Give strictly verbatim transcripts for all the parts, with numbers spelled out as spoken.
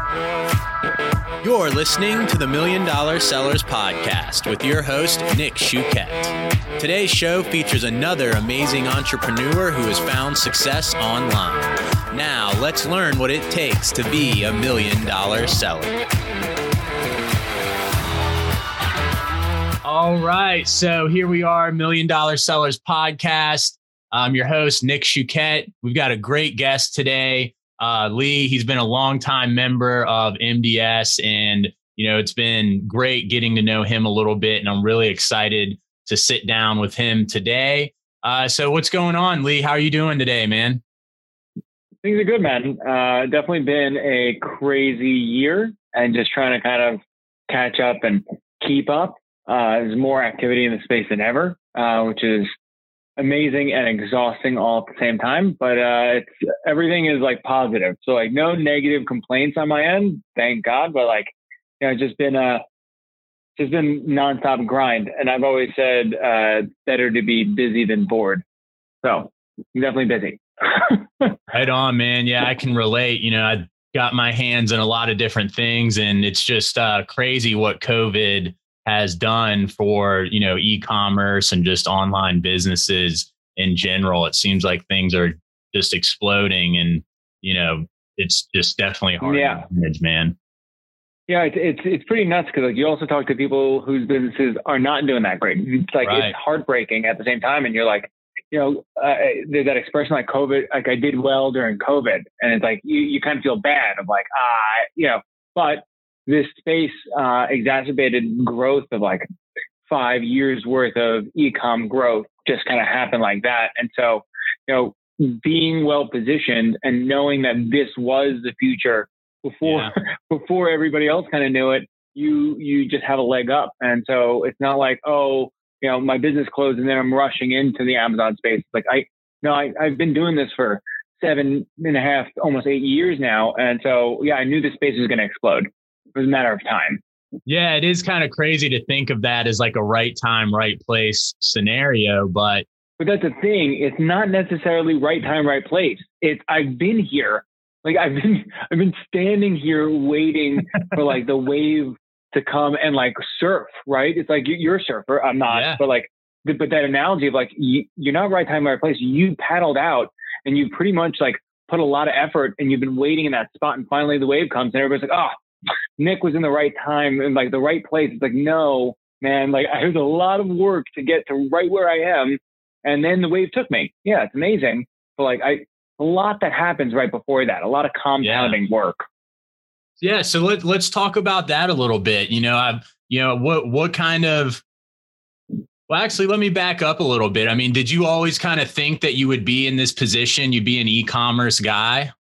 You're listening to the Million Dollar Sellers Podcast with your host, Nick Shuket. Today's show features another amazing entrepreneur who has found success online. Now, let's learn what it takes to be a million dollar seller. All right, so here we are, Million Dollar Sellers Podcast. I'm your host, Nick Shuket. We've got a great guest today. Uh, Lee, he's been a longtime member of M D S, and you know it's been great getting to know him a little bit, and I'm really excited to sit down with him today. Uh, so what's going on, Lee? How are you doing today, man? Things are good, man. Uh, definitely been a crazy year, and just trying to kind of catch up and keep up. Uh, there's more activity in the space than ever, uh, which is amazing and exhausting all at the same time, but uh it's everything is like positive, so like no negative complaints on my end, thank God. But like, you know, it's just been a just been nonstop grind, and I've always said uh better to be busy than bored, so I'm definitely busy. Right on, man. Yeah, I can relate. You know, I got my hands in a lot of different things, and it's just uh crazy what COVID has done for, you know, e-commerce and just online businesses in general. It seems like things are just exploding, and, you know, it's just definitely hard yeah. to manage, man. Yeah, it's, it's, it's pretty nuts because like you also talk to people whose businesses are not doing that great. It's like, right. It's heartbreaking at the same time. And you're like, you know, uh, there's that expression like COVID, like I did well during COVID. And it's like, you, you kind of feel bad of like, ah, you know, but this space uh, exacerbated growth of like five years worth of e-com growth just kind of happened like that. And so, you know, being well positioned and knowing that this was the future before yeah. before everybody else kind of knew it, you you just have a leg up. And so it's not like, oh, you know, my business closed and then I'm rushing into the Amazon space. Like I no, I, I've been doing this for seven and a half, almost eight years now. And so yeah, I knew the space was going to explode. It was a matter of time. Yeah, it is kind of crazy to think of that as like a right time, right place scenario. But but that's the thing. It's not necessarily right time, right place. It's I've been here. Like I've been I've been standing here waiting for like the wave to come and like surf, right? It's like you're a surfer. I'm not, yeah. but like but that analogy of like you, you're not right time, right place. You paddled out and you pretty much like put a lot of effort and you've been waiting in that spot, and finally the wave comes and everybody's like, oh, Nick was in the right time and like the right place. It's like, no, man, like I was a lot of work to get to right where I am. And then the wave took me. Yeah, it's amazing. But like I, a lot that happens right before that, a lot of compounding yeah. work. Yeah. So let, let's talk about that a little bit. You know, I've, you know, what, what kind of, well, actually, let me back up a little bit. I mean, did you always kind of think that you would be in this position? You'd be an e-commerce guy?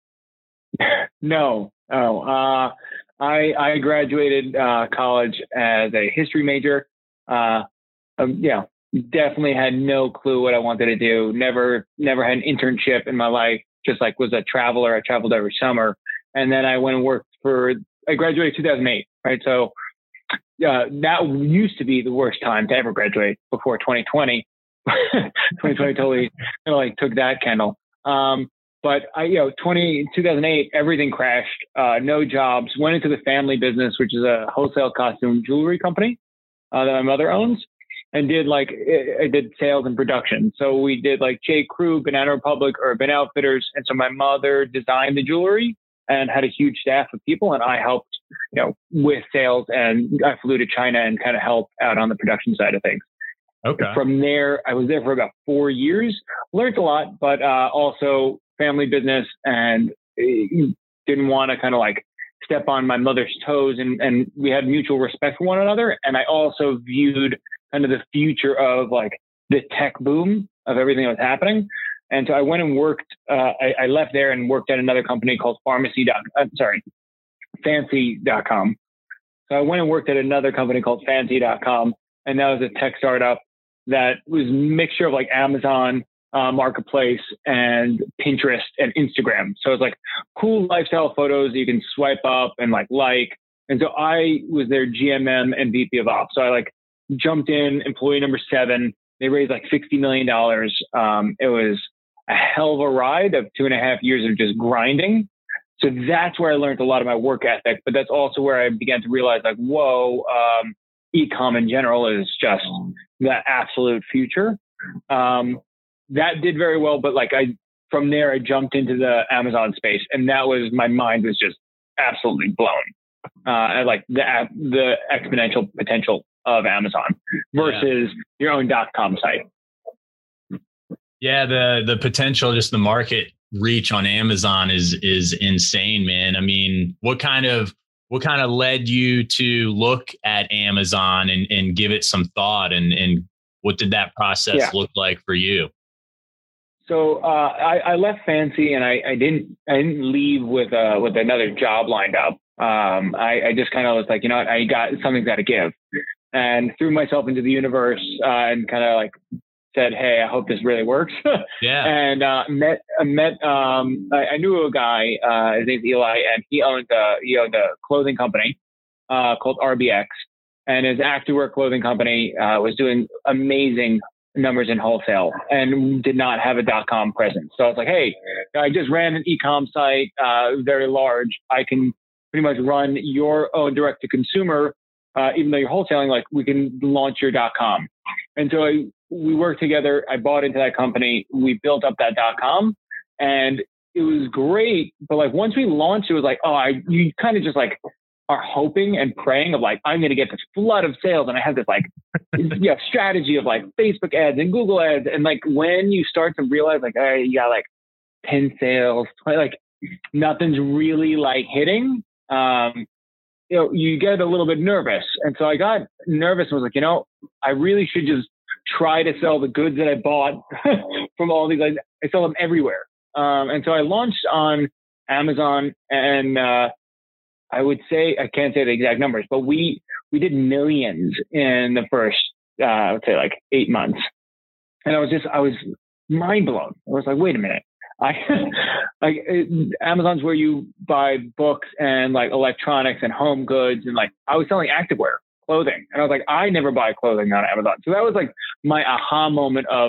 No. Oh, uh, I, I graduated uh, college as a history major. Uh, um, yeah, definitely had no clue what I wanted to do. Never, never had an internship in my life. Just like was a traveler. I traveled every summer, and then I went and worked for. I graduated two thousand eight, right? So uh, that used to be the worst time to ever graduate before twenty twenty. twenty twenty totally, totally like took that candle. Um, But I, you know, twenty, two thousand eight, everything crashed, uh, no jobs, went into the family business, which is a wholesale costume jewelry company uh, that my mother owns, and did like, I did sales and production. So we did like J. Crew, Banana Republic, Urban Outfitters. And so my mother designed the jewelry and had a huge staff of people. And I helped, you know, with sales, and I flew to China and kind of helped out on the production side of things. Okay. From there, I was there for about four years, learned a lot, but uh, also family business, and didn't want to kind of like step on my mother's toes, and, and we had mutual respect for one another. And I also viewed kind of the future of like the tech boom of everything that was happening. And so I went and worked, uh, I, I left there and worked at another company called Pharmacy. Uh, sorry, Fancy dot com. So I went and worked at another company called Fancy dot com. And that was a tech startup that was a mixture of like Amazon, uh, Marketplace, and Pinterest and Instagram. So it's like cool lifestyle photos that you can swipe up and like like. And so I was their G M M and V P of Ops. So I like jumped in, employee number seven. They raised like sixty million dollars. Um, it was a hell of a ride of two and a half years of just grinding. So that's where I learned a lot of my work ethic, but that's also where I began to realize like, whoa, um, e-com in general is just the absolute future. Um, that did very well, but like I, from there, I jumped into the Amazon space, and that was, my mind was just absolutely blown. Uh, I like the, the exponential potential of Amazon versus yeah. your own dot-com site. Yeah, the the potential, just the market reach on Amazon is is insane, man. I mean, what kind of what kind of led you to look at Amazon and, and give it some thought, and and what did that process yeah. look like for you? So uh, I, I left Fancy, and I, I didn't I didn't leave with uh, with another job lined up. Um, I, I just kind of was like, you know what, I got something's got to give, and threw myself into the universe uh, and kind of like said, hey, I hope this really works. Yeah. And uh, met met um, I, I knew a guy. Uh, his name's Eli, and he owned a he owned a clothing company uh, called R B X, and his activewear clothing company uh, was doing amazing numbers in wholesale and did not have a dot-com presence. So I was like, hey, I just ran an e-com site, uh, very large. I can pretty much run your own direct-to-consumer, uh, even though you're wholesaling. Like, we can launch your dot-com. And so I, we worked together. I bought into that company. We built up that dot-com, and it was great. But like once we launched, it was like, oh, I you kind of just like are hoping and praying of like, I'm going to get this flood of sales. And I have this like, yeah, strategy of like Facebook ads and Google ads. And like, when you start to realize like, hey, you got like ten sales, like nothing's really like hitting, um, you know, you get a little bit nervous. And so I got nervous and was like, you know, I really should just try to sell the goods that I bought from all these, like, I sell them everywhere. Um, and so I launched on Amazon, and, uh, I would say, I can't say the exact numbers, but we, we did millions in the first, uh, I would say like eight months. And I was just, I was mind blown. I was like, wait a minute. I like it, Amazon's where you buy books and like electronics and home goods. And like, I was selling activewear, clothing. And I was like, I never buy clothing on Amazon. So that was like my aha moment of,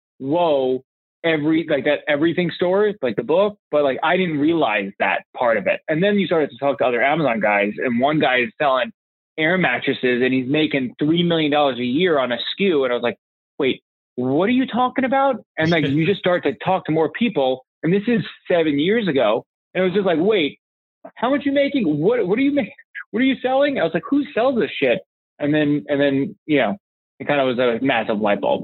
whoa, every, like that everything store, like the book, but like, I didn't realize that part of it. And then you started to talk to other Amazon guys, and one guy is selling air mattresses and he's making three million dollars a year on a S K U. And I was like, wait, what are you talking about? And like, you just start to talk to more people. And this is seven years ago. And it was just like, wait, how much are you making? What, what are you making? What are you selling? I was like, who sells this shit? And then, and then, you know, it kind of was a massive light bulb.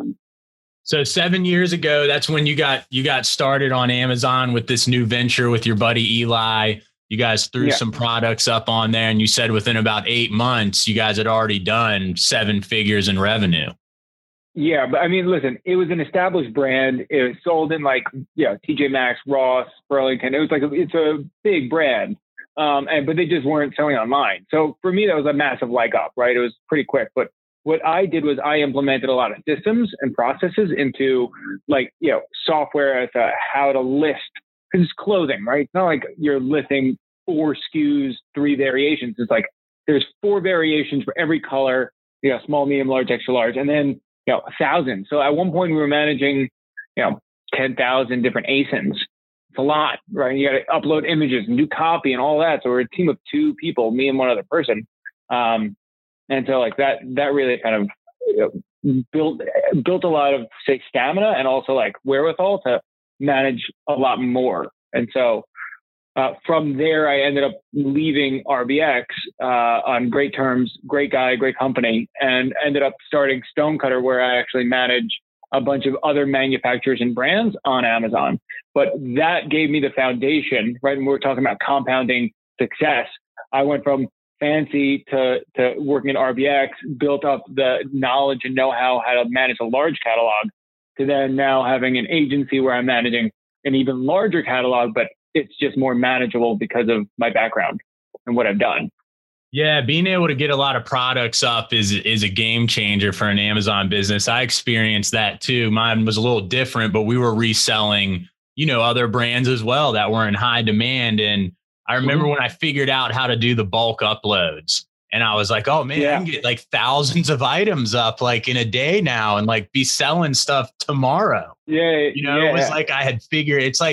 So seven years ago, that's when you got, you got started on Amazon with this new venture with your buddy, Eli. You guys threw yeah. some products up on there, and you said within about eight months, you guys had already done seven figures in revenue. Yeah. But I mean, listen, it was an established brand. It was sold in like, you know, T J Maxx, Ross, Burlington. It was like, a, it's a big brand. Um, and, but they just weren't selling online. So for me, that was a massive leg up, right? It was pretty quick. But what I did was I implemented a lot of systems and processes into like, you know, software as to how to list, because it's clothing, right? It's not like you're listing four S K Us, three variations. It's like there's four variations for every color, you know, small, medium, large, extra large, and then, you know, a thousand. So at one point we were managing, you know, ten thousand different A S I Ns. It's a lot, right? You got to upload images and do copy and all that. So we're a team of two people, me and one other person. Um, and so like that, that really kind of you know, built, built a lot of, say, stamina and also like wherewithal to manage a lot more. And so uh, from there, I ended up leaving R B X uh, on great terms, great guy, great company, and ended up starting Stonecutter, where I actually manage a bunch of other manufacturers and brands on Amazon. But that gave me the foundation, right? And we're talking about compounding success. I went from Fancy to, to working at R B X, built up the knowledge and know-how how to manage a large catalog, to then now having an agency where I'm managing an even larger catalog, but it's just more manageable because of my background and what I've done. Yeah, being able to get a lot of products up is is a game changer for an Amazon business. I experienced that too. Mine was a little different, but we were reselling, you know, other brands as well that were in high demand. And I remember mm-hmm. when I figured out how to do the bulk uploads, and I was like, oh man, yeah. I can get like thousands of items up like in a day now and like be selling stuff tomorrow. Yeah. You know, yeah. it was like I had figured, it's like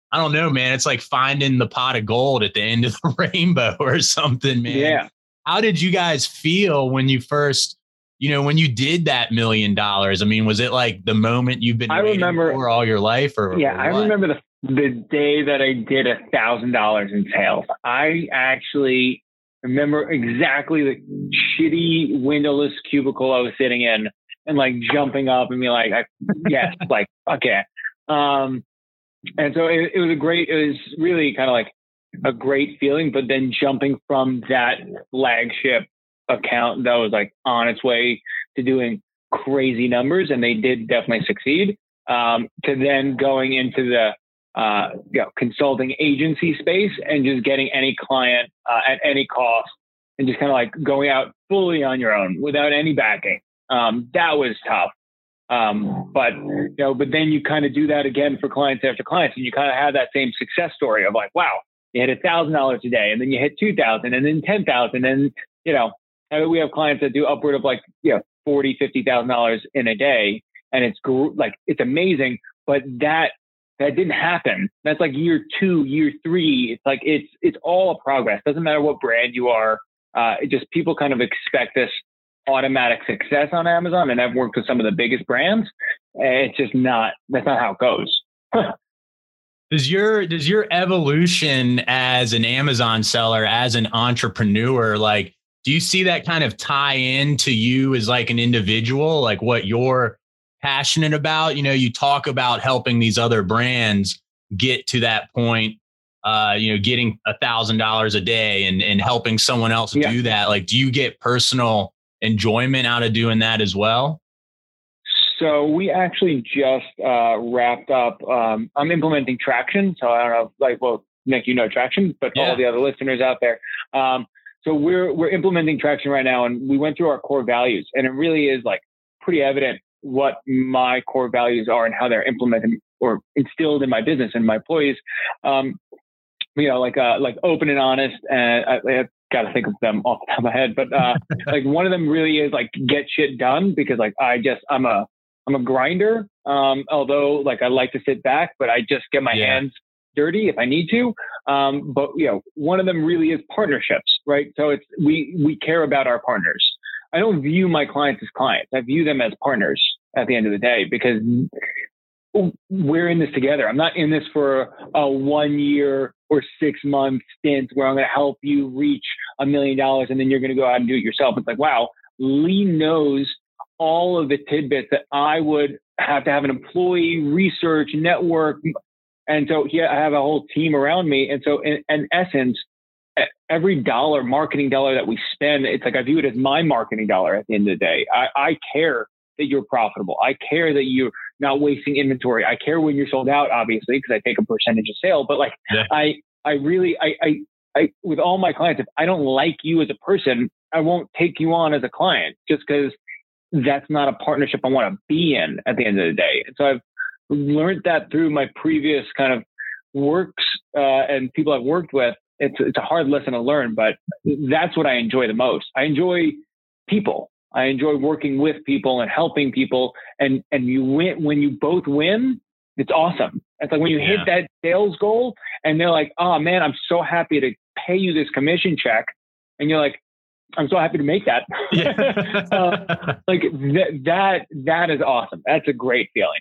I don't know, man. It's like finding the pot of gold at the end of the rainbow or something, man. Yeah. How did you guys feel when you first, you know, when you did that million dollars? I mean, was it like the moment you've been I waiting remember, for all your life, or yeah, or I remember the the day that I did a thousand dollars in sales. I actually remember exactly the shitty windowless cubicle I was sitting in, and like jumping up and being like, I, yes, like okay. Um, and so it, it was a great. It was really kind of like a great feeling. But then jumping from that flagship account that was like on its way to doing crazy numbers, and they did definitely succeed, um, to then going into the uh, you know, consulting agency space and just getting any client uh, at any cost, and just kind of like going out fully on your own without any backing. Um, that was tough. Um, but you know, but then you kind of do that again for clients after clients, and you kind of have that same success story of like, wow, you hit a thousand dollars a day, and then you hit two thousand, and then ten thousand, and you know, we have clients that do upward of like, you know, forty, fifty thousand dollars in a day, and it's like, it's amazing. But that that didn't happen. That's like year two, year three. It's like it's it's all a progress. Doesn't matter what brand you are. Uh, it just people kind of expect this automatic success on Amazon, and I've worked with some of the biggest brands. It's just not. That's not how it goes. Does your does your evolution as an Amazon seller, as an entrepreneur, like, do you see that kind of tie in to you as like an individual, like what you're passionate about? You know, you talk about helping these other brands get to that point, uh, you know, getting a thousand dollars a day and, and helping someone else yeah. do that. Like, do you get personal enjoyment out of doing that as well? So we actually just uh, wrapped up. Um, I'm implementing Traction. So I don't know, like, well, Nick, you know Traction, but yeah. all the other listeners out there. Um, so we're we're implementing Traction right now, and we went through our core values, and it really is like pretty evident what my core values are and how they're implemented or instilled in my business and my employees. Um, you know, like uh, like open and honest, and I, I got to think of them off the top of my head, but uh, like one of them really is like get shit done, because like I just I'm a I'm a grinder. Um, although like I like to sit back, but I just get my yeah. hands dirty if I need to. Um, but you know, one of them really is partnerships, right? So it's we we care about our partners. I don't view my clients as clients. I view them as partners at the end of the day, because we're in this together. I'm not in this for a one year or six month stint where I'm going to help you reach a million dollars and then you're going to go out and do it yourself. It's like, wow, Lee knows all of the tidbits that I would have to have an employee research network. And so here I have a whole team around me. And so in, in essence, every dollar, marketing dollar that we spend, it's like I view it as my marketing dollar at the end of the day. I, I care that you're profitable. I care that you're not wasting inventory. I care when you're sold out, obviously, because I take a percentage of sale. But like, yeah. I, I really, I, I, I, with all my clients, if I don't like you as a person, I won't take you on as a client, just because that's not a partnership I want to be in at the end of the day. And so I've learned that through my previous kind of works uh, and people I've worked with. It's it's a hard lesson to learn, but that's what I enjoy the most. I enjoy people. I enjoy working with people and helping people. And and you win when you both win. It's awesome. It's like when you yeah. hit that sales goal, and they're like, "Oh man, I'm so happy to pay you this commission check," and you're like, "I'm so happy to make that." Yeah. uh, like th- that that is awesome. That's a great feeling.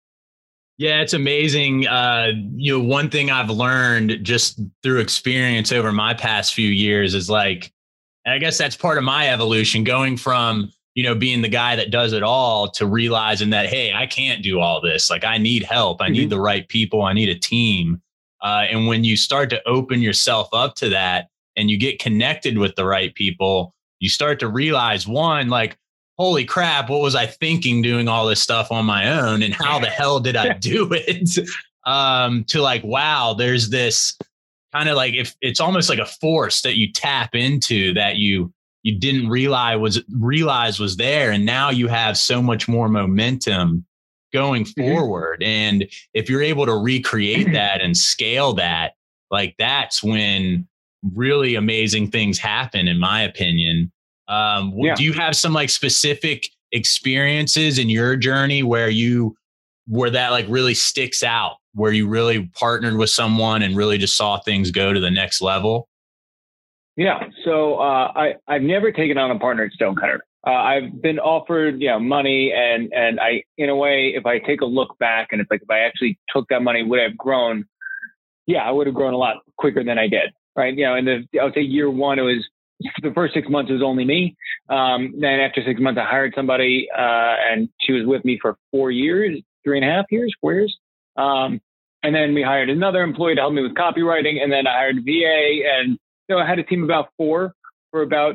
Yeah, it's amazing. Uh, you know, one thing I've learned just through experience over my past few years is like, and I guess that's part of my evolution, going from, you know, being the guy that does it all to realizing that, hey, I can't do all this. Like, I need help. I mm-hmm. need the right people. I need a team. Uh, and when you start to open yourself up to that and you get connected with the right people, you start to realize, one, like, holy crap, what was I thinking doing all this stuff on my own, and how the hell did I do it? um, to like, wow, there's this kind of like, if it's almost like a force that you tap into that you you didn't realize was realize was there, and now you have so much more momentum going forward. Mm-hmm. And if you're able to recreate that and scale that, like, that's when really amazing things happen, in my opinion. Um, yeah. Do you have some like specific experiences in your journey where you, where that like really sticks out where you really partnered with someone and really just saw things go to the next level? Yeah. So uh, I, I've never taken on a partner at Stonecutter. Uh, I've been offered, you know, money, and and I, in a way, if I take a look back, and it's like if I actually took that money, would I have grown? Yeah, I would have grown a lot quicker than I did, right? You know, and the I would say year one, it was the first six months it was only me. Um, then after six months, I hired somebody, uh, and she was with me for four years, three and a half years, four years. Um, and then we hired another employee to help me with copywriting, and then I hired a V A, and so I had a team of about four for about.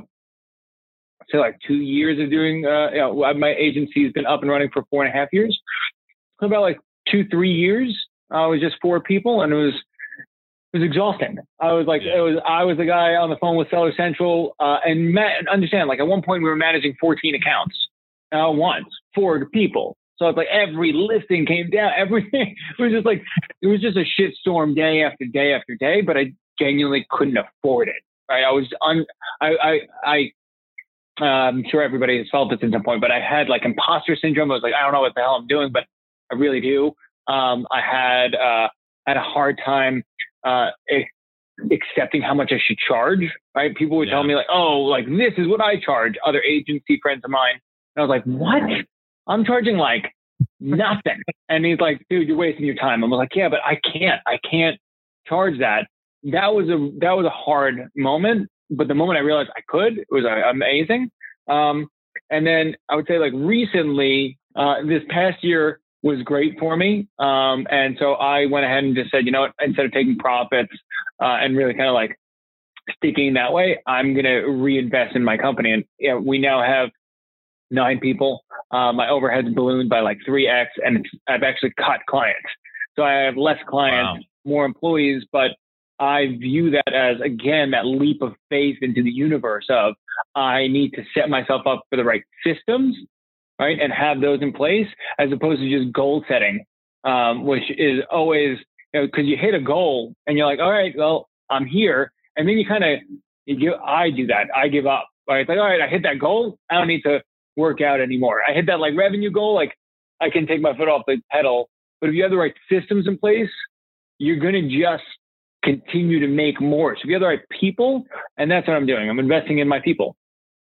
So like two years of doing, uh, you know, my agency has been up and running for four and a half years. So about like two, three years, I was just four people, and it was, it was exhausting. I was like, yeah. it was, I was the guy on the phone with Seller Central, uh, and ma- understand, like at one point we were managing fourteen accounts uh, once, four people. So it's like every listing came down, everything. It was just like, it was just a shit storm day after day after day, but I genuinely couldn't afford it. Right. I was un, I, I, I, Uh, I'm sure everybody has felt this at some point, but I had like imposter syndrome. I was like, I don't know what the hell I'm doing, but I really do. Um, I had uh, had a hard time uh, accepting how much I should charge. Right? People would yeah. tell me like, "Oh, like this is what I charge." Other agency friends of mine, and I was like, "What? I'm charging like nothing." And he's like, "Dude, you're wasting your time." I'm like, "Yeah, but I can't. I can't charge that." That was a that was a hard moment. But the moment I realized I could, it was uh, amazing. Um, and then I would say like recently, uh, this past year was great for me. Um, and so I went ahead and just said, you know what, instead of taking profits uh, and really kind of like sticking that way, I'm going to reinvest in my company. And you know, we now have nine people. Uh, my overhead's ballooned by like three X, and it's, I've actually cut clients. So I have less clients, wow. more employees, but I view that as, again, that leap of faith into the universe of I need to set myself up for the right systems, right? And have those in place as opposed to just goal setting, um, which is always, you know, because you hit a goal and you're like, all right, well, I'm here. And then you kind of, you give, I do that. I give up, right? It's like, all right, I hit that goal. I don't need to work out anymore. I hit that like revenue goal. Like I can take my foot off the pedal, but if you have the right systems in place, you're going to just continue to make more. So if you have the right people, and that's what I'm doing. I'm investing in my people.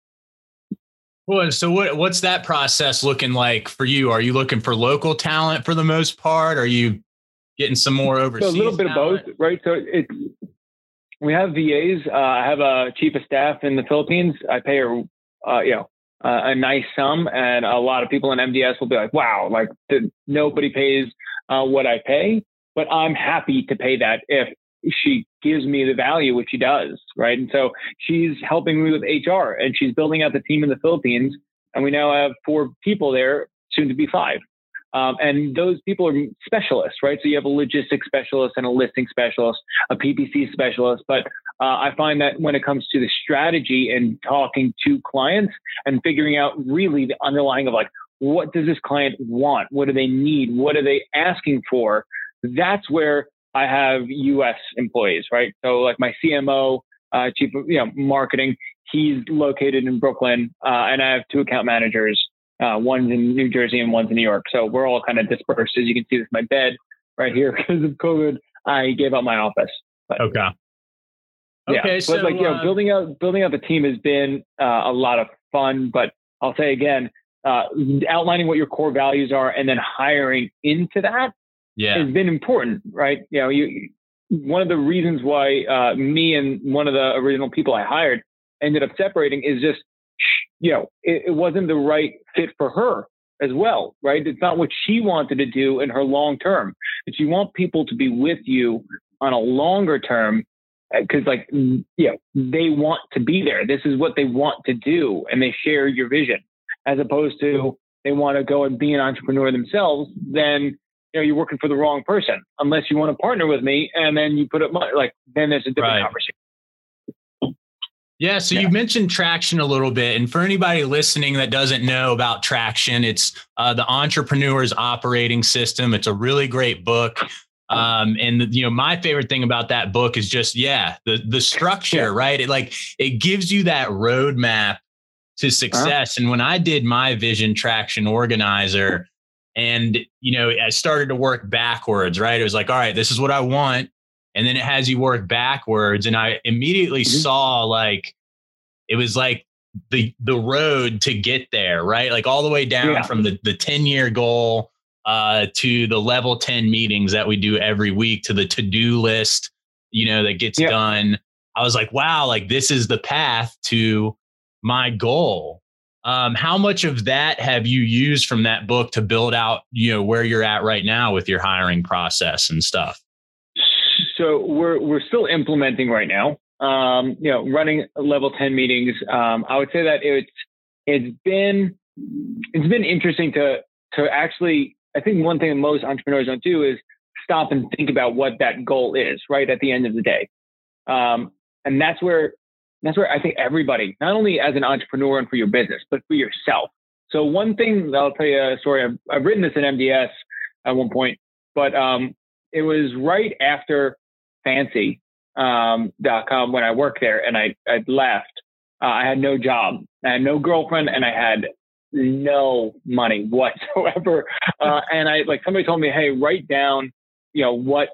Well, so what, what's that process looking like for you? Are you looking for local talent for the most part? Are you getting some more overseas? So a little bit talent? Of both, right? So it's, we have V As. Uh, I have a chief of staff in the Philippines. I pay her, uh, you know, uh, a nice sum, and a lot of people in M D S will be like, wow, like the, nobody pays uh, what I pay, but I'm happy to pay that if she gives me the value, which she does, right? And so she's helping me with H R, and she's building out the team in the Philippines. And we now have four people there, soon to be five. Um, and those people are specialists, right? So you have a logistics specialist and a listing specialist, a P P C specialist. But uh, I find that when it comes to the strategy and talking to clients and figuring out really the underlying of like, what does this client want? What do they need? What are they asking for? That's where I have U S employees, right? So like my C M O, uh, chief of, you know, marketing, he's located in Brooklyn. Uh, and I have two account managers, uh, one's in New Jersey and one's in New York. So we're all kind of dispersed. As you can see, this is my bed right here. Because of COVID, I gave up my office. But, okay. Okay. Yeah, so but like, you know, uh, building out, building out the team has been uh, a lot of fun, but I'll say again, uh, outlining what your core values are and then hiring into that. Yeah, has been important, right? You know, you one of the reasons why uh, me and one of the original people I hired ended up separating is just, you know, it, it wasn't the right fit for her as well, right? It's not what she wanted to do in her long term. But you want people to be with you on a longer term because, like, you know, they want to be there. This is what they want to do, and they share your vision, as opposed to they want to go and be an entrepreneur themselves. Then you know, you're working for the wrong person unless you want to partner with me. And then you put up money, like, then there's a different right. conversation. Yeah. So yeah. You mentioned Traction a little bit. And for anybody listening that doesn't know about Traction, it's uh, the Entrepreneur's Operating System. It's a really great book. Um, and the, you know, my favorite thing about that book is just, yeah, the, the structure, yeah. right? It like, it gives you that roadmap to success. Uh-huh. And when I did my Vision Traction Organizer, And, you know, I started to work backwards, right? It was like, all right, this is what I want. And then it has you work backwards. And I immediately mm-hmm. saw like, it was like the, the road to get there, right? Like all the way down yeah. from the, the ten year goal uh, to the level ten meetings that we do every week, to the to-do list, you know, that gets yeah. done. I was like, wow, like this is the path to my goal. Um, how much of that have you used from that book to build out, you know, where you're at right now with your hiring process and stuff? So we're we're still implementing right now. Um, you know, running level ten meetings. Um, I would say that it's it's been it's been interesting to to actually. I think one thing that most entrepreneurs don't do is stop and think about what that goal is right at the end of the day. Um, and that's where that's where I think everybody, not only as an entrepreneur and for your business, but for yourself. So one thing, I'll tell you a story. I've, I've written this in M D S at one point, but um, it was right after Fancy um, dot com when I worked there and I I left. Uh, I had no job, I had no girlfriend, and I had no money whatsoever. Uh, and I like somebody told me, hey, write down, you know, what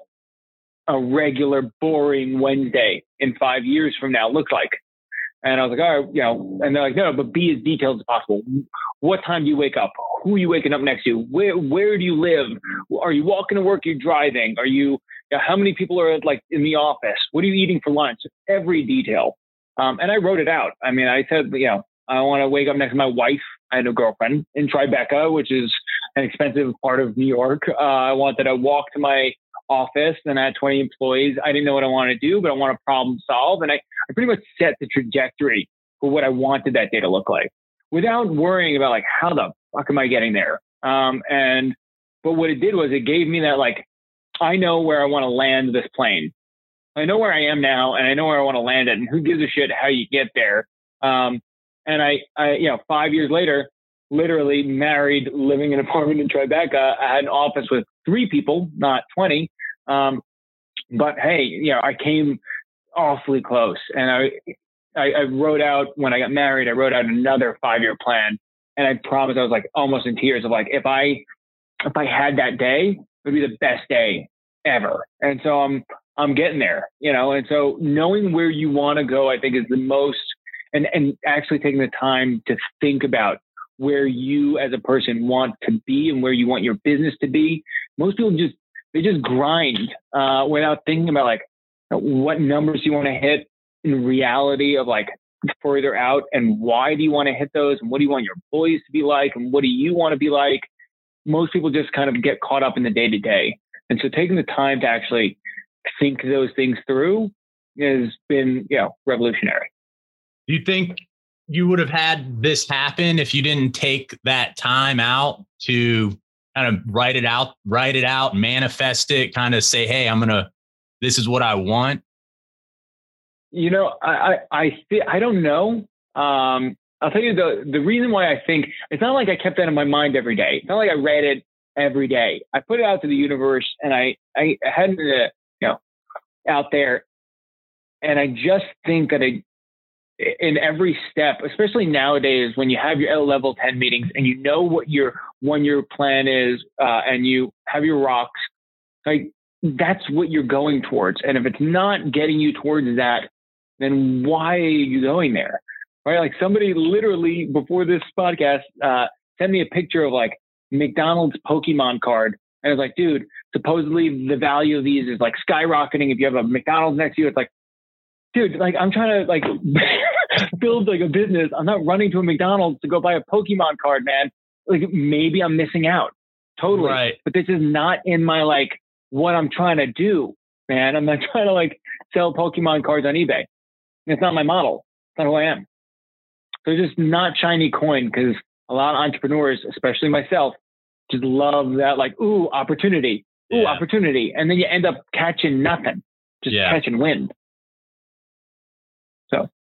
a regular boring Wednesday in five years from now looks like. And I was like, all right, you know, and they're like, no, but be as detailed as possible. What time do you wake up? Who are you waking up next to? Where, where do you live? Are you walking to work? Are you driving? Are you, you know, how many people are like in the office? What are you eating for lunch? Every detail. Um, and I wrote it out. I mean, I said, you know, I want to wake up next to my wife. I had a girlfriend in Tribeca, which is an expensive part of New York. Uh, I wanted to walk to my office and I had twenty employees. I didn't know what I wanted to do, but I want to problem solve. And I, I pretty much set the trajectory for what I wanted that day to look like without worrying about like, how the fuck am I getting there? Um, and, but what it did was it gave me that, like, I know where I want to land this plane. I know where I am now and I know where I want to land it, and who gives a shit how you get there. Um, And I, I, you know, five years later, literally married, living in an apartment in Tribeca. I had an office with three people, not twenty. Um, but hey, you know, I came awfully close. And I, I, I wrote out, when I got married, I wrote out another five-year plan. And I promised, I was like almost in tears of like, if I, if I had that day, it would be the best day ever. And so I'm, I'm getting there, you know? And so knowing where you want to go, I think is the most, and, and actually taking the time to think about where you as a person want to be and where you want your business to be. Most people just, they just grind uh, without thinking about like what numbers you want to hit in reality of like further out, and why do you want to hit those, and what do you want your employees to be like, and what do you want to be like. Most people just kind of get caught up in the day to day. And so taking the time to actually think those things through has been, you know, revolutionary. Do you think you would have had this happen if you didn't take that time out to kind of write it out, write it out, manifest it, kind of say, hey, I'm going to, this is what I want? You know, I, I, I, th- I don't know. Um, I'll tell you the, the reason why I think it's not like I kept that in my mind every day. It's not like I read it every day. I put it out to the universe, and I, I had it, you know, out there. And I just think that I, in every step, especially nowadays, when you have your level ten meetings and you know what your one year plan is, uh, and you have your rocks, like that's what you're going towards. And if it's not getting you towards that, then why are you going there? Right? Like somebody literally before this podcast, uh, sent me a picture of like McDonald's Pokemon card. And I was like, dude, supposedly the value of these is like skyrocketing. If you have a McDonald's next to you, it's like, dude, like I'm trying to like build like a business. I'm not running to a McDonald's to go buy a Pokemon card, man. Like maybe I'm missing out. Totally. Right. But this is not in my like what I'm trying to do, man. I'm not trying to like sell Pokemon cards on eBay. It's not my model. It's not who I am. So it's just not shiny coin, because a lot of entrepreneurs, especially myself, just love that like, ooh, opportunity, ooh, yeah. opportunity. And then you end up catching nothing, just yeah. catching wind. So.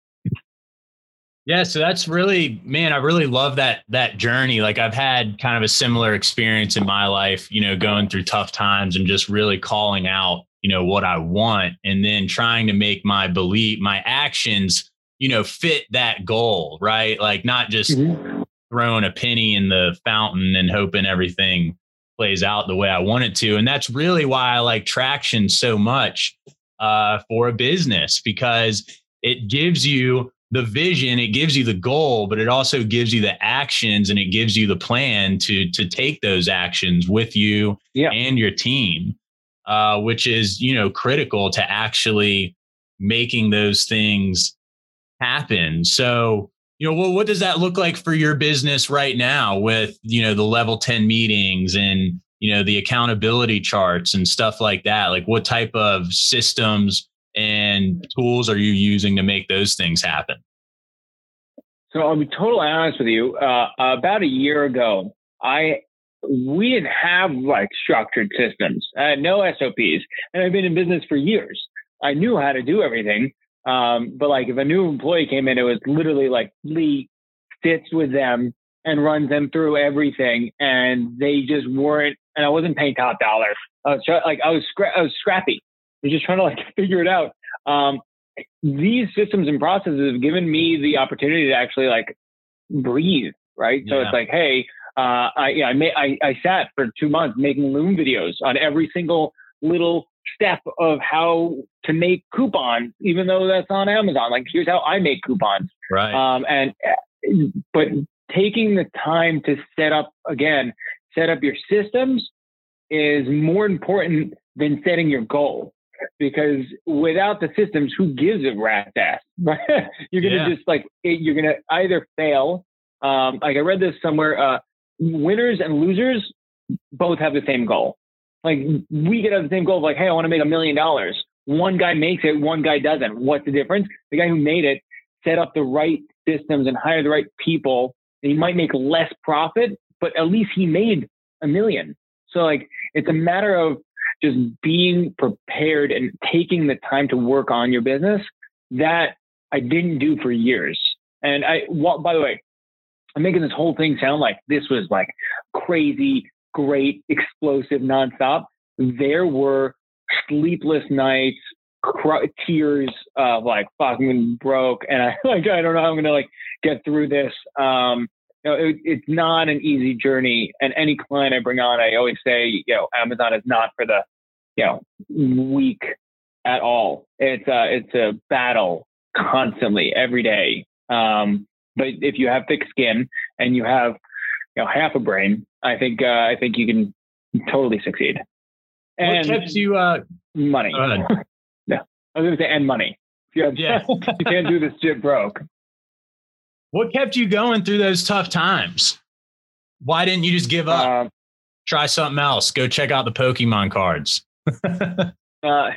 Yeah. So that's really, man, I really love that, that journey. Like I've had kind of a similar experience in my life, you know, going through tough times and just really calling out, you know, what I want, and then trying to make my belief, my actions, you know, fit that goal, right? Like not just, mm-hmm. throwing a penny in the fountain and hoping everything plays out the way I want it to. And that's really why I like Traction so much uh, for a business, because it gives you the vision, it gives you the goal, but it also gives you the actions, and it gives you the plan to to take those actions with you yeah. and your team, uh, which is, you know, critical to actually making those things happen. So, you know, well, what does that look like for your business right now with, you know, the level ten meetings and, you know, the accountability charts and stuff like that? Like, what type of systems and tools are you using to make those things happen? So I'll be totally honest with you. Uh, about a year ago, I we didn't have like structured systems. I had no S O Ps, and I've been in business for years. I knew how to do everything, um, but like if a new employee came in, it was literally like Lee sits with them and runs them through everything, and they just weren't. And I wasn't paying top dollar. I was try, like I was scra- I was scrappy. I was just trying to like figure it out. Um, these systems and processes have given me the opportunity to actually like breathe, right? Yeah. So it's like, hey, uh, I, yeah, I, may, I, I sat for two months making Loom videos on every single little step of how to make coupons, even though that's on Amazon. Like, here's how I make coupons. Right. Um, and, but taking the time to set up, again, set up your systems is more important than setting your goal. Because without the systems, who gives a rat's ass? You're going to yeah. just like, you're going to either fail. Um, like I read this somewhere, uh, winners and losers both have the same goal. Like we could have the same goal of like, hey, I want to make a million dollars. One guy makes it, one guy doesn't. What's the difference? The guy who made it set up the right systems and hired the right people. And he might make less profit, but at least he made a million. So like, it's a matter of just being prepared and taking the time to work on your business that I didn't do for years. And I, well, by the way, I'm making this whole thing sound like this was like crazy, great, explosive, nonstop. There were sleepless nights, cr- tears of like fucking broke. And I like, I don't know how I'm going to like get through this. Um, You know, it, it's not an easy journey. And any client I bring on, I always say, you know, Amazon is not for the, you know, weak at all. It's a, it's a battle constantly every day. Um, but if you have thick skin and you have, you know, half a brain, I think, uh, I think you can totally succeed. And what kept you, uh, money. No, I was going to say, and money. If you, have, yeah. you can't do this shit broke. What kept you going through those tough times? Why didn't you just give up? Um, Try something else. Go check out the Pokemon cards. uh,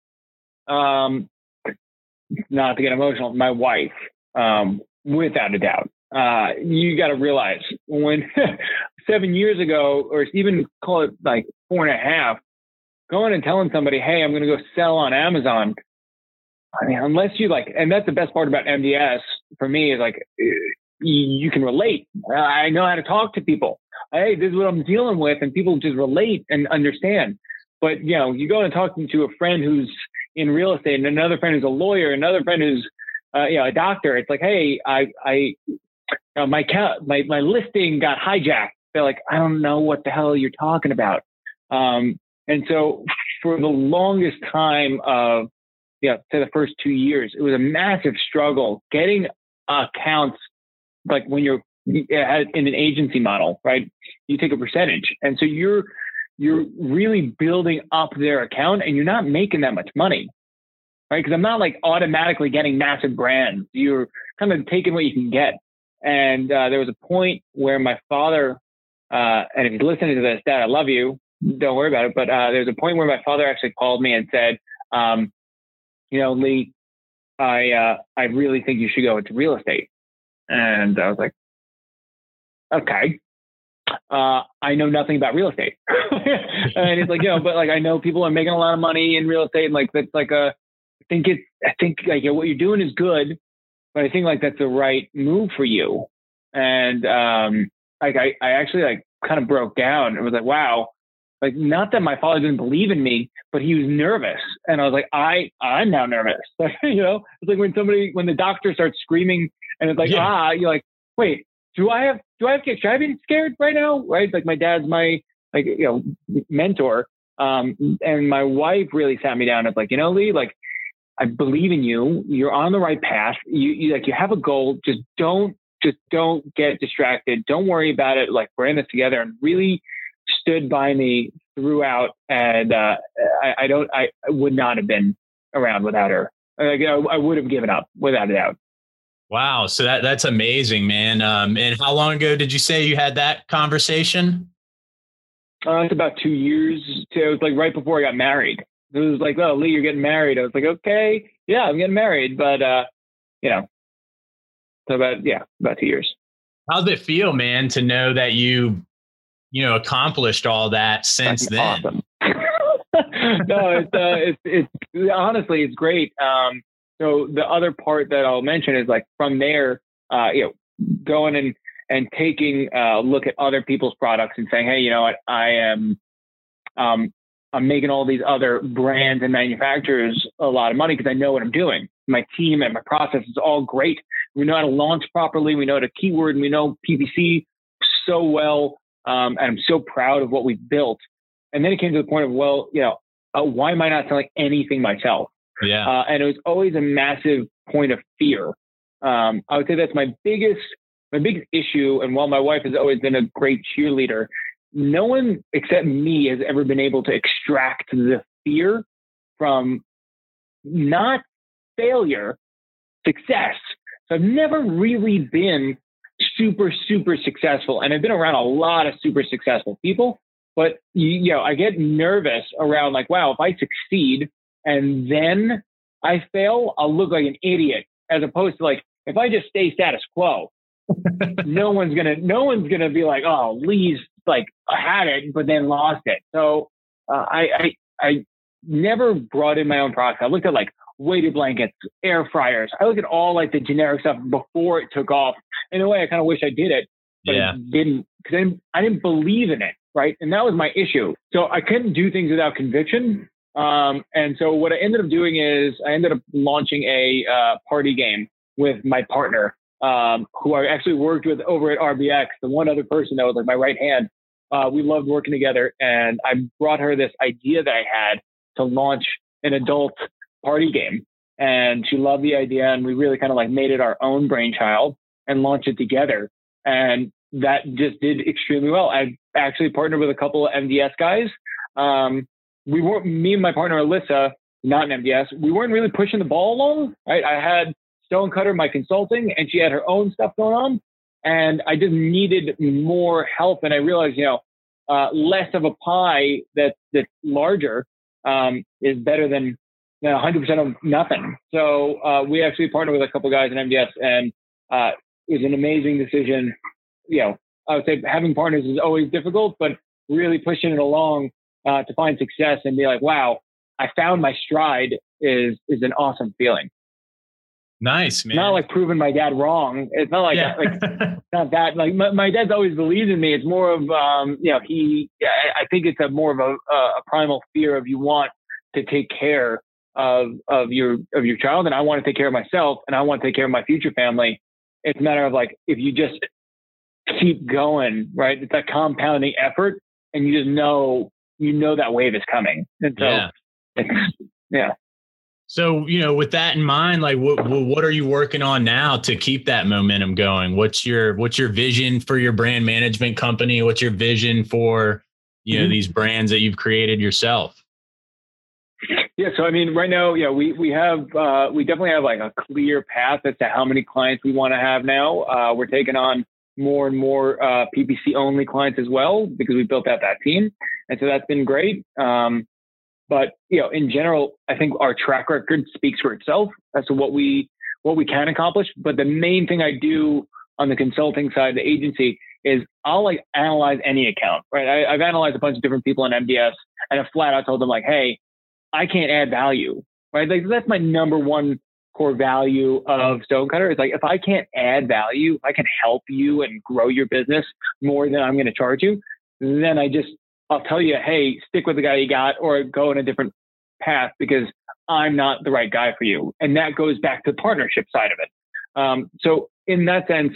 um, not to get emotional, my wife, um, without a doubt. Uh, you got to realize when seven years ago, or even call it like four and a half, going and telling somebody, hey, I'm going to go sell on Amazon. I mean, unless you like, and that's the best part about M D S for me is like, you can relate. I know how to talk to people. Hey, this is what I'm dealing with. And people just relate and understand. But, you know, you go and talking to a friend who's in real estate and another friend who's a lawyer, another friend who's, uh, you know, a doctor. It's like, hey, I, I, uh, my, my, my listing got hijacked. They're like, I don't know what the hell you're talking about. Um, and so for the longest time of, yeah, to the first two years, it was a massive struggle getting accounts. Like when you're in an agency model, right? You take a percentage. And so you're, you're really building up their account and you're not making that much money, right? Because I'm not like automatically getting massive brands. You're kind of taking what you can get. And uh, there was a point where my father, uh, and if you're listening to this, Dad, I love you. Don't worry about it. But uh, there's a point where my father actually called me and said, um, you know, Lee, I, uh, I really think you should go into real estate. And I was like, okay, uh, I know nothing about real estate. And it's like, you know, but like, I know people are making a lot of money in real estate. And like, that's like a, I think it's, I think like what you're doing is good, but I think like that's the right move for you. And, um, like, I, I actually like kind of broke down. It was like, wow. Like, not that my father didn't believe in me, but he was nervous. And I was like, I, I'm now nervous. You know, it's like when somebody, when the doctor starts screaming and it's like, yeah. ah, you're like, wait, do I have do I have should I be scared right now? Right? Like my dad's my like you know mentor, um, and my wife really sat me down and was like, you know, Lee, like I believe in you. You're on the right path. You, you like you have a goal. Just don't just don't get distracted. Don't worry about it. Like we're in this together, and really stood by me throughout. And uh, I, I don't I would not have been around without her. Like, I, I would have given up without a doubt. Wow. So that that's amazing, man. Um, and how long ago did you say you had that conversation? Uh, it's about two years. To, it was like right before I got married. It was like, oh, Lee, you're getting married. I was like, okay, yeah, I'm getting married. But, uh, you know, so about, yeah, about two years. How did it feel, man, to know that you, you know, accomplished all that since That's then? Awesome. No, it's, uh, it's, it's honestly, it's great. Um, so the other part that I'll mention is like from there, uh, you know, going and, and taking a look at other people's products and saying, hey, you know what, I am, um, I'm making all these other brands and manufacturers a lot of money because I know what I'm doing. My team and my process is all great. We know how to launch properly. We know how to keyword, and we know P P C so well. Um, and I'm so proud of what we've built. And then it came to the point of, well, you know, uh, why am I not selling anything myself? Yeah. Uh, and it was always a massive point of fear. Um, I would say that's my biggest, my biggest issue. And while my wife has always been a great cheerleader, no one except me has ever been able to extract the fear from not failure, success. So I've never really been super, super successful. And I've been around a lot of super successful people, but you, you know, I get nervous around like, wow, if I succeed and then I fail, I'll look like an idiot, as opposed to like, if I just stay status quo, no one's going to, no one's going to be like, oh, Lee's like had it, but then lost it. So uh, I, I, I never brought in my own products. I looked at like weighted blankets, air fryers. I looked at all like the generic stuff before it took off. In a way, I kind of wish I did it, but yeah. I didn't, because I didn't, I didn't believe in it. Right. And that was my issue. So I couldn't do things without conviction. Um, and so what I ended up doing is I ended up launching a uh, party game with my partner, um, who I actually worked with over at R B X, the one other person that was like my right hand. Uh, we loved working together, and I brought her this idea that I had to launch an adult party game, and she loved the idea, and we really kind of like made it our own brainchild and launched it together. And that just did extremely well. I actually partnered with a couple of M D S guys. Um, we weren't, me and my partner, Alyssa, not an M D S, we weren't really pushing the ball along, right? I had Stonecutter, my consulting, and she had her own stuff going on. And I just needed more help. And I realized, you know, uh, less of a pie that, that's larger um, is better than you know, one hundred percent of nothing. So uh, we actually partnered with a couple guys in M D S, and uh, it was an amazing decision. You know, I would say having partners is always difficult, but really pushing it along uh, to find success and be like, wow, I found my stride is is an awesome feeling. Nice, man. Not like proving my dad wrong. It's not like, yeah. like not that. Like my, my dad's always believed in me. It's more of, um, you know, he. I think it's a more of a, a primal fear of you want to take care of of your of your child, and I want to take care of myself, and I want to take care of my future family. It's a matter of like if you just keep going, right? It's a compounding effort, and you just know you know that wave is coming, and so yeah. It's, yeah. So, you know, with that in mind, like what what are you working on now to keep that momentum going? What's your what's your vision for your brand management company? What's your vision for, you know, mm-hmm. these brands that you've created yourself? Yeah. So, I mean, right now, yeah, we, we have, uh, we definitely have like a clear path as to how many clients we want to have now. Uh, we're taking on more and more, uh, P P C only clients as well, because we built out that team. And so that's been great. Um, but, you know, in general, I think our track record speaks for itself as to what we, what we can accomplish. But the main thing I do on the consulting side, the agency, is I'll like analyze any account, right? I, I've analyzed a bunch of different people in M D S, and I flat out told them like, hey, I can't add value, right? Like that's my number one core value of Stonecutter. It's like, if I can't add value, if I can help you and grow your business more than I'm going to charge you, then I just, I'll tell you, hey, stick with the guy you got, or go in a different path, because I'm not the right guy for you. And that goes back to the partnership side of it. Um, so in that sense,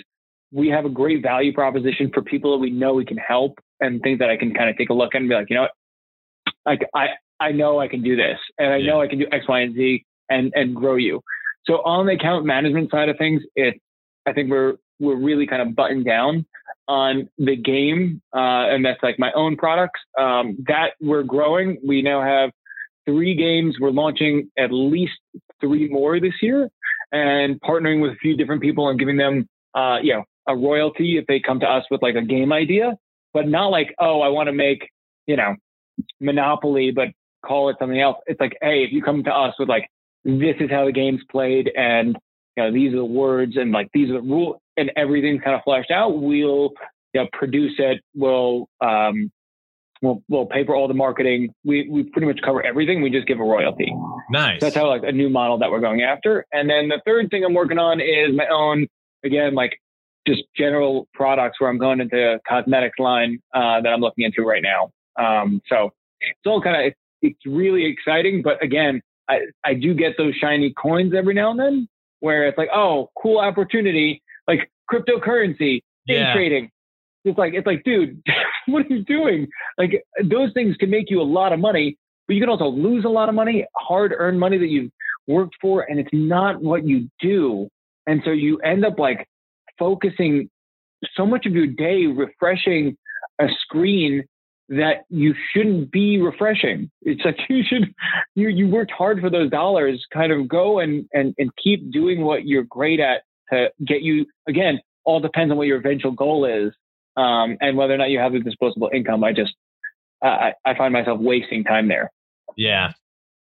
we have a great value proposition for people that we know we can help, and things that I can kind of take a look at and be like, you know what, like I, I know I can do this, and I yeah. know I can do X, Y, and Z and, and grow you. So on the account management side of things, it, I think we're, we're really kind of buttoned down on the game. Uh, and that's like my own products, um, that we're growing. We now have three games. We're launching at least three more this year, and partnering with a few different people and giving them, uh, you know, a royalty if they come to us with like a game idea, but not like, oh, I want to make, you know, Monopoly, but call it something else. It's like, hey, if you come to us with like, this is how the game's played, and you know, these are the words, and like these are the rules, and everything's kind of fleshed out, we'll, you know, produce it. We'll, um, we'll, we'll pay for all the marketing. We, we pretty much cover everything. We just give a royalty. Nice. So that's how like a new model that we're going after. And then the third thing I'm working on is my own, again, like just general products, where I'm going into cosmetics line, uh, that I'm looking into right now. Um, so it's all kind of, it's really exciting, but again, I, I do get those shiny coins every now and then, where it's like, oh, cool opportunity, like cryptocurrency, day yeah. trading. It's like, it's like, dude, what are you doing? Like, those things can make you a lot of money, but you can also lose a lot of money, hard earned money that you've worked for, and it's not what you do. And so you end up like focusing so much of your day refreshing a screen that you shouldn't be refreshing. It's like, you should, you, you worked hard for those dollars, kind of go and, and, and keep doing what you're great at to get you, again, all depends on what your eventual goal is. Um, and whether or not you have the disposable income. I just, uh, I find myself wasting time there. Yeah.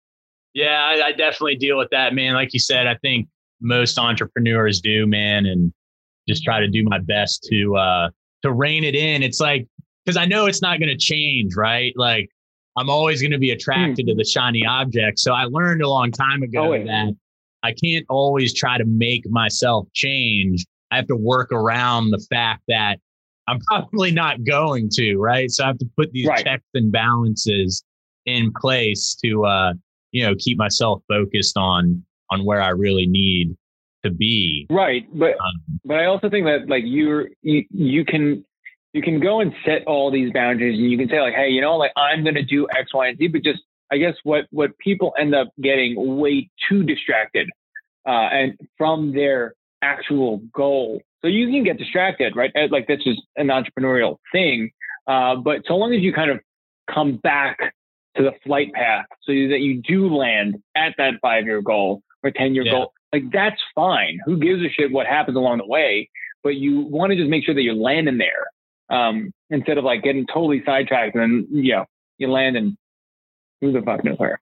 Yeah. I, I definitely deal with that, man. Like you said, I think most entrepreneurs do, man, and just try to do my best to, uh, to rein it in. It's like, because I know it's not going to change, right? Like, I'm always going to be attracted mm. to the shiny object. So I learned a long time ago oh, that I can't always try to make myself change. I have to work around the fact that I'm probably not going to, right? So I have to put these right. checks and balances in place to, uh, you know, keep myself focused on on where I really need to be. Right, but um, but I also think that like you're you, you can. You can go and set all these boundaries, and you can say like, hey, you know, like I'm going to do X, Y, and Z, but just, I guess what, what people end up getting way too distracted, uh, and from their actual goal. So you can get distracted, right? Like that's just an entrepreneurial thing. Uh, but so long as you kind of come back to the flight path so that you do land at that five-year goal or ten-year yeah. goal, like that's fine. Who gives a shit what happens along the way? But you want to just make sure that you're landing there. Um, instead of like getting totally sidetracked, and then, you know, you land and who the fuck knows where.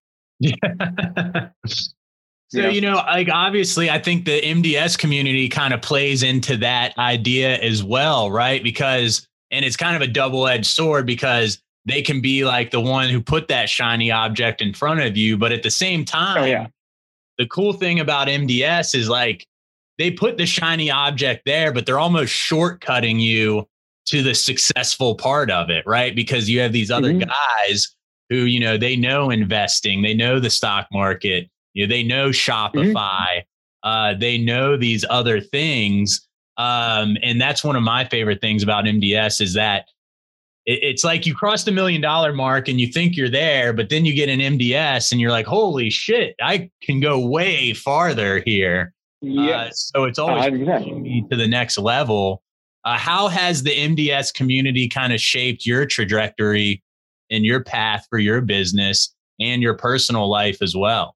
Yeah. So, you know? you know, like obviously I think the M D S community kind of plays into that idea as well, right? Because, and it's kind of a double-edged sword, because they can be like the one who put that shiny object in front of you. But at the same time, oh, yeah. the cool thing about M D S is like they put the shiny object there, but they're almost shortcutting you to the successful part of it, right? Because you have these other mm-hmm. guys who, you know, they know investing, they know the stock market, you know, they know Shopify, mm-hmm. uh, they know these other things. Um, and that's one of my favorite things about M D S is that it, it's like you cross the million dollar mark and you think you're there, but then you get an M D S and you're like, holy shit, I can go way farther here. Yeah. Uh, so it's always pushing me to the next level. Uh, how has the M D S community kind of shaped your trajectory and your path for your business and your personal life as well?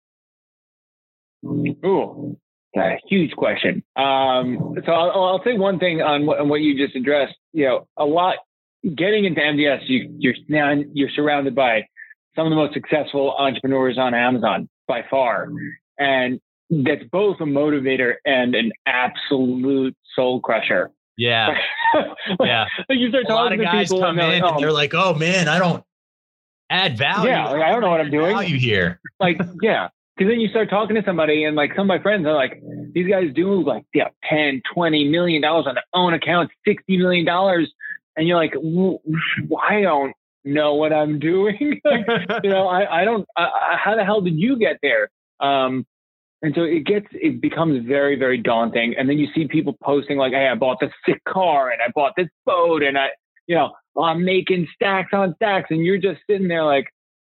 Ooh, a huge question. Um, so I'll, I'll say one thing on what, on what you just addressed. You know, a lot getting into M D S, you, you're now you're surrounded by some of the most successful entrepreneurs on Amazon by far, and that's both a motivator and an absolute soul crusher. Yeah. Yeah. Like you start a lot of to guys come and in like, oh, and they're like, oh man, I don't add value. Yeah. Like, I don't know what I'm doing. Value here. Like, yeah. Cause then you start talking to somebody and like some of my friends are like, these guys do like, yeah, ten, twenty million dollars on their own account, sixty million dollars. And you're like, well, I don't know what I'm doing. Like, you know, I, I don't, I, how the hell did you get there? Um, And so it gets, it becomes very, very daunting. And then you see people posting like, hey, I bought this sick car and I bought this boat and I, you know, I'm making stacks on stacks. And you're just sitting there like,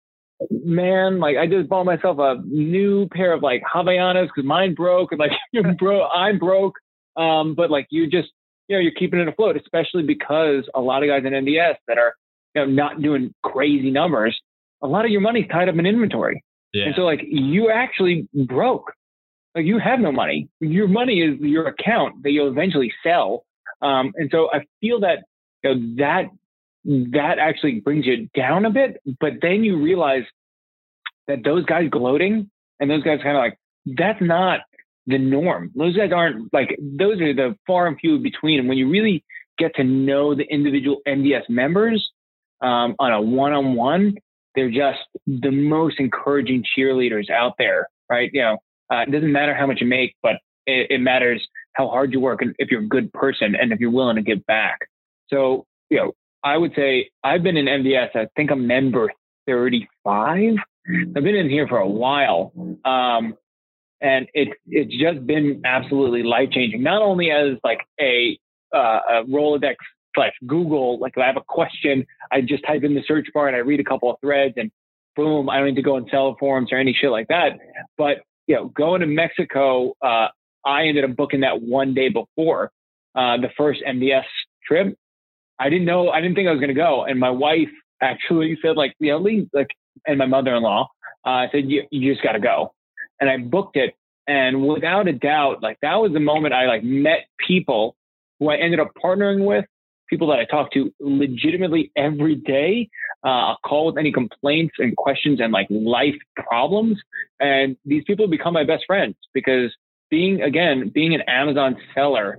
man, like I just bought myself a new pair of like Havaianas because mine broke and like, you're bro, I'm broke. Um, but like, you just, you know, you're keeping it afloat, especially because a lot of guys in M D S that are, you know, not doing crazy numbers, a lot of your money's tied up in inventory. Yeah. And so like you actually broke. Like you have no money. Your money is your account that you'll eventually sell. Um, and so I feel that, you know, that that actually brings you down a bit. But then you realize that those guys gloating and those guys kind of like, that's not the norm. Those guys aren't like, those are the far and few between. And when you really get to know the individual M D S members um, on a one-on-one, they're just the most encouraging cheerleaders out there, right? You know, Uh, it doesn't matter how much you make, but it, it matters how hard you work and if you're a good person and if you're willing to give back. So, you know, I would say I've been in M D S, I think I'm member thirty-five. I've been in here for a while. Um, and it's, it's just been absolutely life-changing, not only as like a, uh, a Rolodex slash Google, like if I have a question, I just type in the search bar and I read a couple of threads and boom, I don't need to go on cell forums or any shit like that. But you know, going to Mexico, uh, I ended up booking that one day before uh, the first M D S trip. I didn't know, I didn't think I was going to go. And my wife actually said like, you know, leave, like, and my mother-in-law uh, said, you, you just got to go. And I booked it. And without a doubt, like that was the moment I like met people who I ended up partnering with, people that I talk to legitimately every day. Uh, I'll call with any complaints and questions and like life problems. And these people become my best friends because being, again, being an Amazon seller,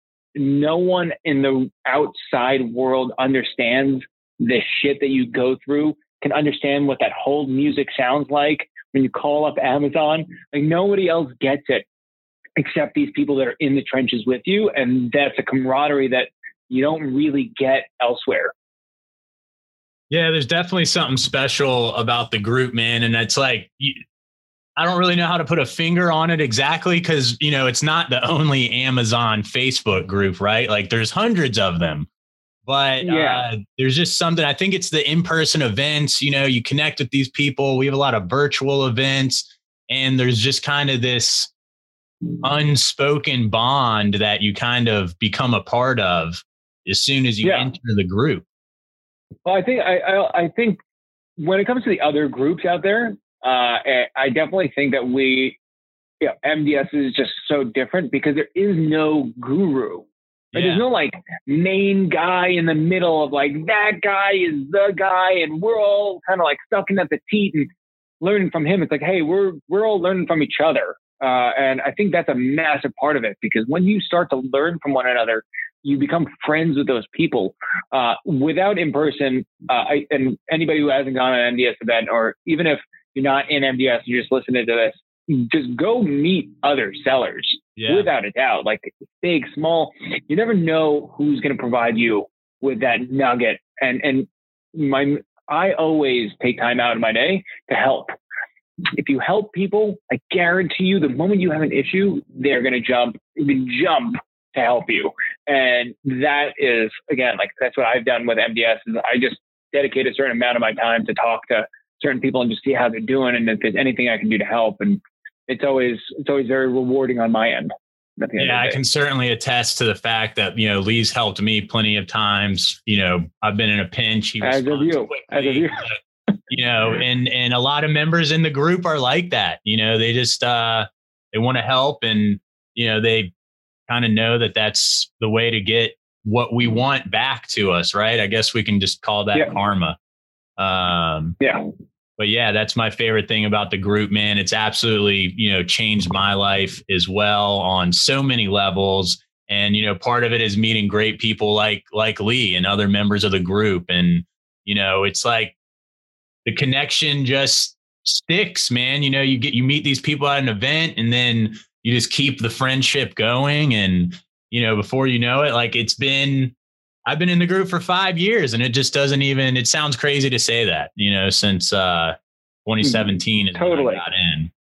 no one in the outside world understands the shit that you go through, can understand what that hold music sounds like when you call up Amazon. Like nobody else gets it except these people that are in the trenches with you. And that's a camaraderie that you don't really get elsewhere. Yeah, there's definitely something special about the group, man. And it's like, you, I don't really know how to put a finger on it exactly because, you know, it's not the only Amazon Facebook group, right? Like there's hundreds of them. But yeah. uh, there's just something, I think it's the in-person events, you know, you connect with these people. We have a lot of virtual events and there's just kind of this unspoken bond that you kind of become a part of as soon as you yeah. enter the group. Well, I think, I, I, I think when it comes to the other groups out there, uh, I definitely think that we, you know, M D S is just so different because there is no guru. Yeah. There's no like main guy in the middle of like, that guy is the guy. And we're all kind of like sucking at the teat and learning from him. It's like, hey, we're, we're all learning from each other. Uh, and I think that's a massive part of it because when you start to learn from one another, you become friends with those people uh, without in person. Uh, I, and anybody who hasn't gone to an M D S event, or even if you're not in M D S, you're just listening to this, just go meet other sellers. Yeah. Without a doubt, like big, small, you never know who's going to provide you with that nugget. And, and my, I always take time out of my day to help. If you help people, I guarantee you the moment you have an issue, they're going to jump, jump to help you. And that is, again, like that's what I've done with M D S is I just dedicate a certain amount of my time to talk to certain people and just see how they're doing. And if there's anything I can do to help. And it's always, it's always very rewarding on my end. Yeah, I can certainly attest to the fact that, you know, Lee's helped me plenty of times. You know, I've been in a pinch. He As of you. Quickly, As of you. You know, and, and a lot of members in the group are like that. You know, they just, uh, they want to help and, you know, they kind of know that that's the way to get what we want back to us. Right. I guess we can just call that yeah. karma. Um, yeah. But yeah, that's my favorite thing about the group, man. It's absolutely, you know, changed my life as well on so many levels. And, you know, part of it is meeting great people like, like Lee and other members of the group. And, you know, it's like the connection just sticks, man. You know, you get, you meet these people at an event and then you just keep the friendship going. And, you know, before you know it, like it's been, I've been in the group for five years and it just doesn't even, it sounds crazy to say that, you know, since uh, twenty seventeen is totally. when I got in.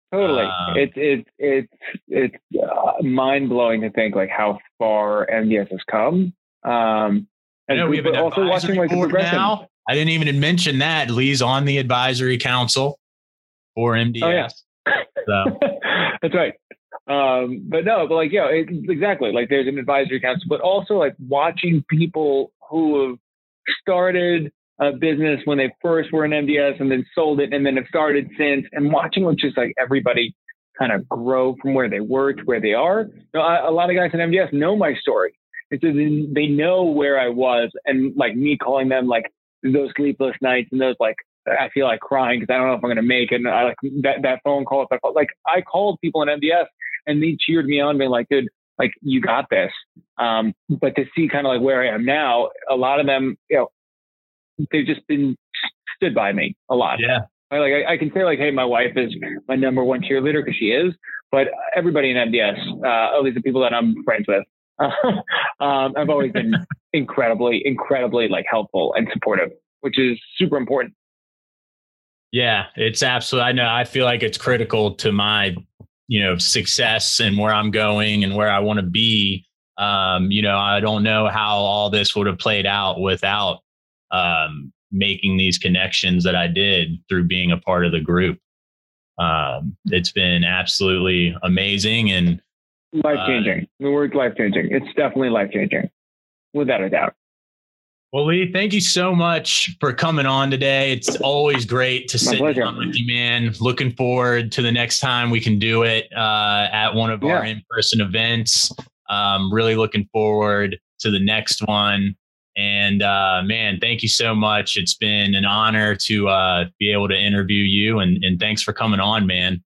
Totally. Um, it's, it's, it's, it's uh, mind blowing to think like how far M D S has come. Um, I know we have an also watching like the progression. Now. I didn't even mention that Lee's on the advisory council for M D S. Oh, yeah. So. That's right. Um, but no, but like, yeah, it, exactly. Like there's an advisory council, but also like watching people who have started a business when they first were in M D S and then sold it and then have started since, and watching like just like everybody kind of grow from where they were to where they are. You know, I, a lot of guys in M D S know my story. It's just, they know where I was, and like me calling them like those sleepless nights and those like, I feel like crying because I don't know if I'm going to make it. And I like that, that phone call. If I call, like I called people in M D S and they cheered me on, being like, dude, like you got this. Um, but to see kind of like where I am now, a lot of them, you know, they've just been stood by me a lot. Yeah. I, like I, I can say like, hey, my wife is my number one cheerleader because she is, but everybody in M D S, uh, at least the people that I'm friends with, uh, um, I've always been incredibly, incredibly like helpful and supportive, which is super important. Yeah, it's absolutely, I know, I feel like it's critical to my, you know, success and where I'm going and where I want to be. Um, you know, I don't know how all this would have played out without um, making these connections that I did through being a part of the group. Um, it's been absolutely amazing and life-changing. Uh, the word's life-changing. It's definitely life-changing, without a doubt. Well, Lee, thank you so much for coming on today. It's always great to sit down with you, man. Looking forward to the next time we can do it uh, at one of yeah. our in-person events. Um, really looking forward to the next one. And uh, man, thank you so much. It's been an honor to uh, be able to interview you, and, and thanks for coming on, man.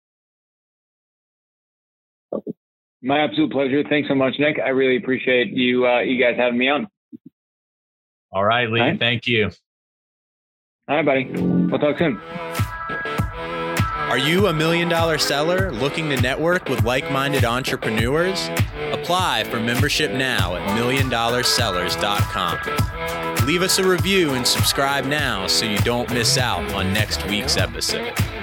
My absolute pleasure. Thanks so much, Nick. I really appreciate you, uh, you guys having me on. All right, Lee. All right. Thank you. All right, buddy. We'll talk soon. Are you a million dollar seller looking to network with like-minded entrepreneurs? Apply for membership now at million dollar sellers dot com. Leave us a review and subscribe now so you don't miss out on next week's episode.